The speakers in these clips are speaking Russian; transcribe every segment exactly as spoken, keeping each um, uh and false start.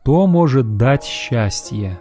кто может дать счастье.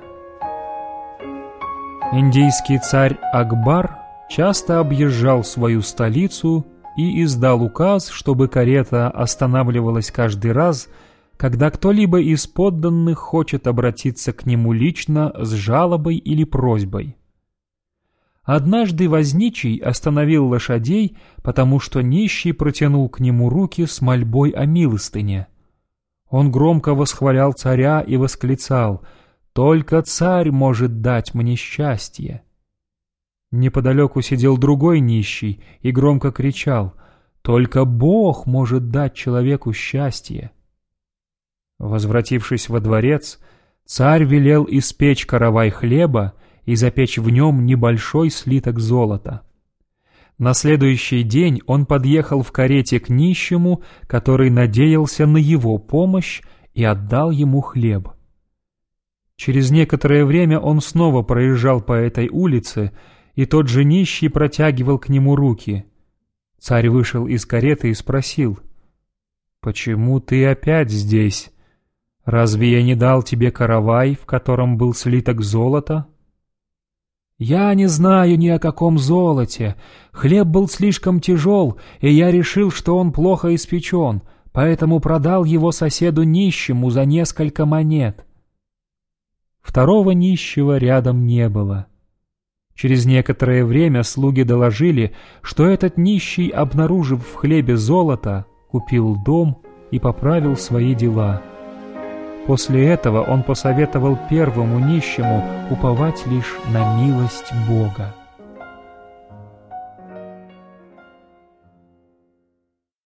Индийский царь Акбар часто объезжал свою столицу и издал указ, чтобы карета останавливалась каждый раз, когда кто-либо из подданных хочет обратиться к нему лично с жалобой или просьбой. Однажды возничий остановил лошадей, потому что нищий протянул к нему руки с мольбой о милостыне. Он громко восхвалял царя и восклицал: «Только царь может дать мне счастье». Неподалеку сидел другой нищий и громко кричал: «Только Бог может дать человеку счастье». Возвратившись во дворец, царь велел испечь каравай хлеба и запечь в нем небольшой слиток золота. На следующий день он подъехал в карете к нищему, который надеялся на его помощь, и отдал ему хлеб. Через некоторое время он снова проезжал по этой улице, и тот же нищий протягивал к нему руки. Царь вышел из кареты и спросил: «Почему ты опять здесь? Разве я не дал тебе каравай, в котором был слиток золота?» «Я не знаю ни о каком золоте. Хлеб был слишком тяжел, и я решил, что он плохо испечен, поэтому продал его соседу нищему за несколько монет». Второго нищего рядом не было. Через некоторое время слуги доложили, что этот нищий, обнаружив в хлебе золото, купил дом и поправил свои дела. После этого он посоветовал первому нищему уповать лишь на милость Бога.